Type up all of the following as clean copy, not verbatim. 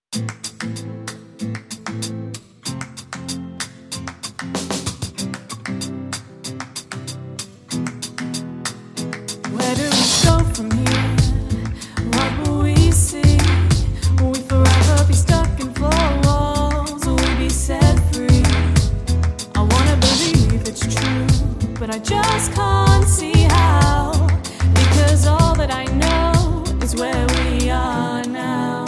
Where do we go from here? What will we see? Will we forever be stuck in four walls? Will we be set free? I wanna believe it's true, but I just can't see how. Because all that I know is where we are now.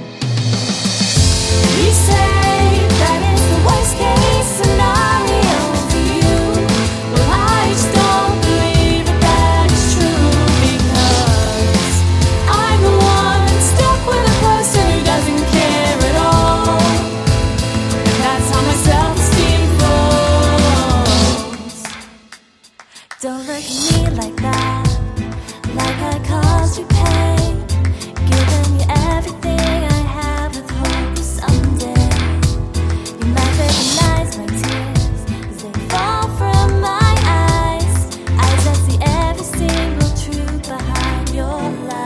We say that it's the worst case scenario for you. Well, I just don't believe that is true, because I'm the one that's stuck with a person who doesn't care at all. And that's how my self-esteem falls. Don't look at me like that, like I caused you pain, giving you everything I have with hope someday. You might recognize my tears as they fall from my eyes that see every single truth behind your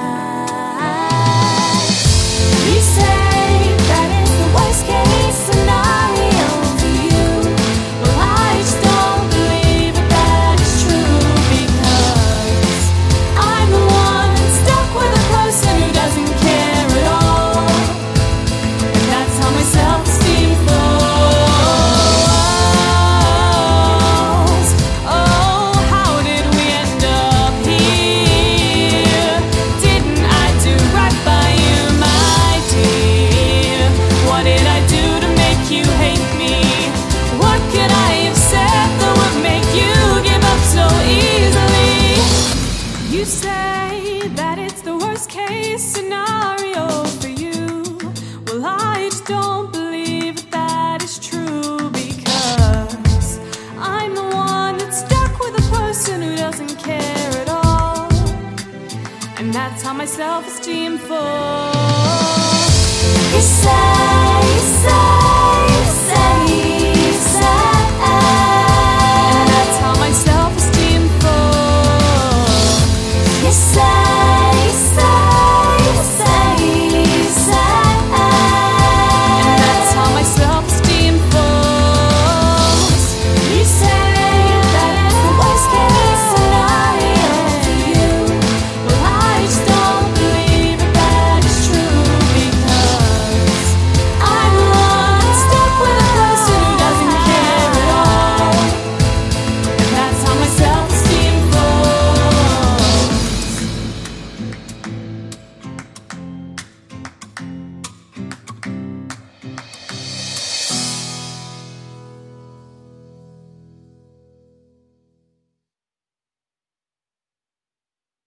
lies. We say that it's the worst case scenario for you. Well, I just don't believe that is true, because I'm the one that's stuck with a person who doesn't care at all. And that's how my self-esteem falls. Oh, how did we end up here? Didn't I do right by you, my dear? What did I do to make you hate me? What could I have said that would make you give up so easily? You say that it's the worst case scenario for you. Well, I just don't believe that is true, because I'm the one that's stuck with a person who doesn't care at all. And that's how my self-esteem falls.